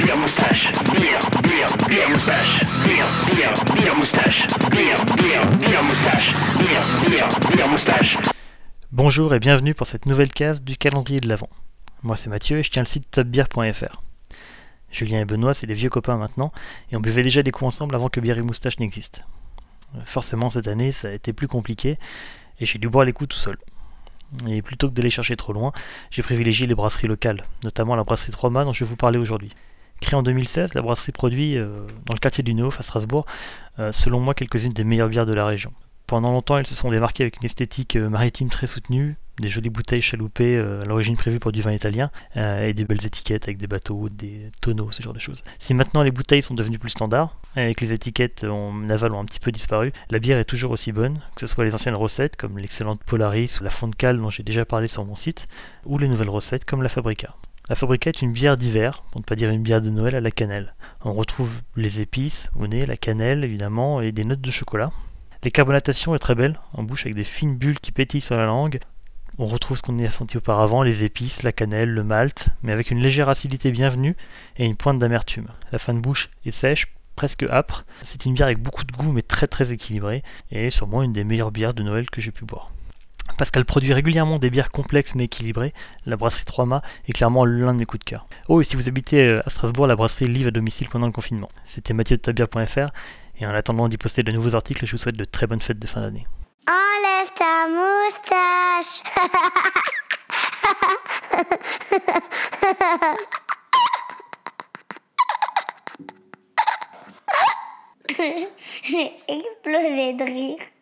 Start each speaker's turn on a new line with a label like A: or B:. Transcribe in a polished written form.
A: beer moustache, beer moustache, beer moustache, beer moustache, beer moustache.
B: Bonjour et bienvenue pour cette nouvelle case du calendrier de l'Avent. Moi c'est Mathieu et je tiens le site topbeer.fr. Julien et Benoît c'est des vieux copains maintenant et on buvait déjà des coups ensemble avant que Bière et Moustache n'existe. Forcément cette année ça a été plus compliqué et j'ai dû boire les coups tout seul. Et plutôt que d'aller chercher trop loin, j'ai privilégié les brasseries locales, notamment la brasserie 3 dont je vais vous parler aujourd'hui. Créée en 2016, la brasserie produit, dans le quartier du Neuf à Strasbourg, selon moi quelques-unes des meilleures bières de la région. Pendant longtemps, elles se sont démarquées avec une esthétique maritime très soutenue, des jolies bouteilles chaloupées à l'origine prévues pour du vin italien, et des belles étiquettes avec des bateaux, des tonneaux, ce genre de choses. Si maintenant les bouteilles sont devenues plus standards, et que les étiquettes en aval ont un petit peu disparu, la bière est toujours aussi bonne, que ce soit les anciennes recettes comme l'excellente Polaris ou la Fontcal dont j'ai déjà parlé sur mon site, ou les nouvelles recettes comme la Fabrica. La Fabrica est une bière d'hiver, pour ne pas dire une bière de Noël à la cannelle. On retrouve les épices au nez, la cannelle évidemment, et des notes de chocolat. La carbonatation est très belle, en bouche avec des fines bulles qui pétillent sur la langue. On retrouve ce qu'on y a senti auparavant, les épices, la cannelle, le malt, mais avec une légère acidité bienvenue et une pointe d'amertume. La fin de bouche est sèche, presque âpre. C'est une bière avec beaucoup de goût mais très très équilibrée et sûrement une des meilleures bières de Noël que j'ai pu boire. Parce qu'elle produit régulièrement des bières complexes mais équilibrées, la brasserie 3 est clairement l'un de mes coups de cœur. Oh, et si vous habitez à Strasbourg, la brasserie livre à domicile pendant le confinement. C'était Mathieu de topbeer.fr et en attendant d'y poster de nouveaux articles, je vous souhaite de très bonnes fêtes de fin d'année.
C: Enlève ta moustache. J'ai explosé de rire.